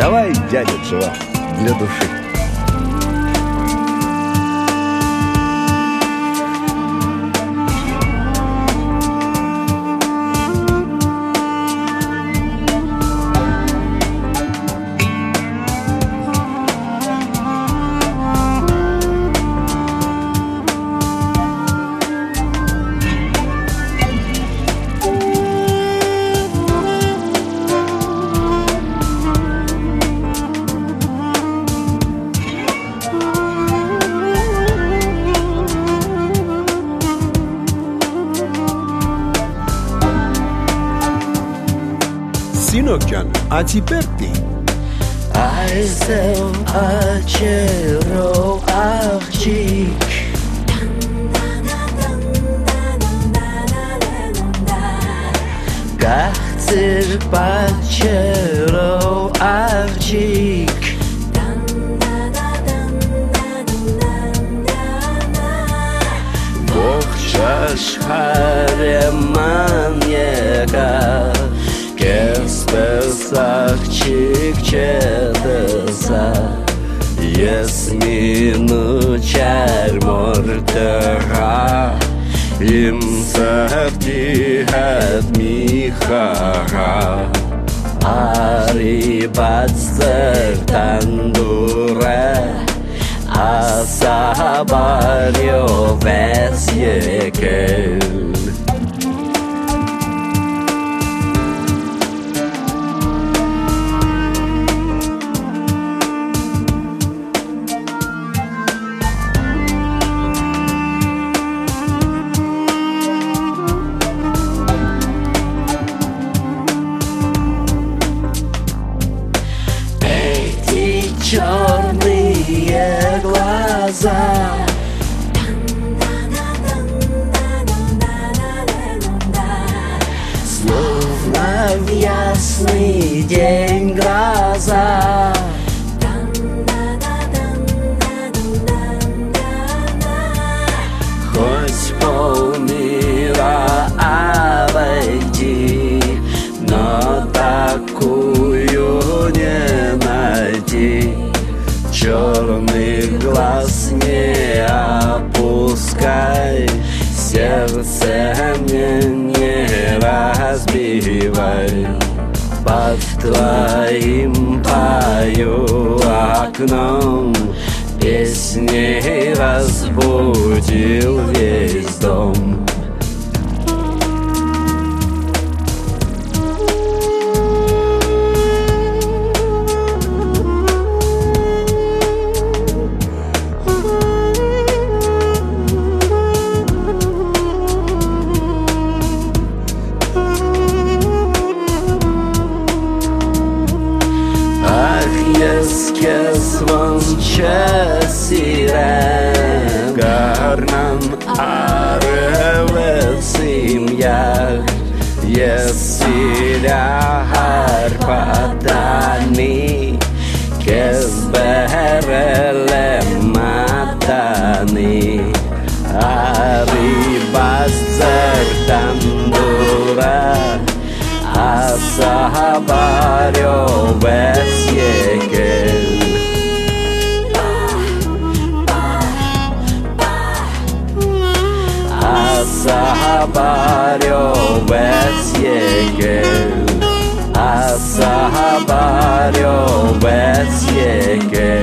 Давай, дядя Джо, для души. Синокчан, а теперь ты. Айзел очаровавчик, Гахцер очаровавчик, Бохшаш хареманьяка, Кеспесахчик четеса, Есмину чармортера, Имсахтихат михара, Арибацер тандуре, Асабарьо весьекель. Черные глаза, словно в ясный день гроза, хоть полмира обойти, но такую не найти. Черных глаз не опускай, сердце мне не разбивай. Под твоим пою окном песней разбудил весь дом. Sire garnan arevesim yag Yesira harpatani Kezberele matani Aribas zertandura Asahabaryo vesyekel Asahabaryo vesyekel Asahabaryo vesyekel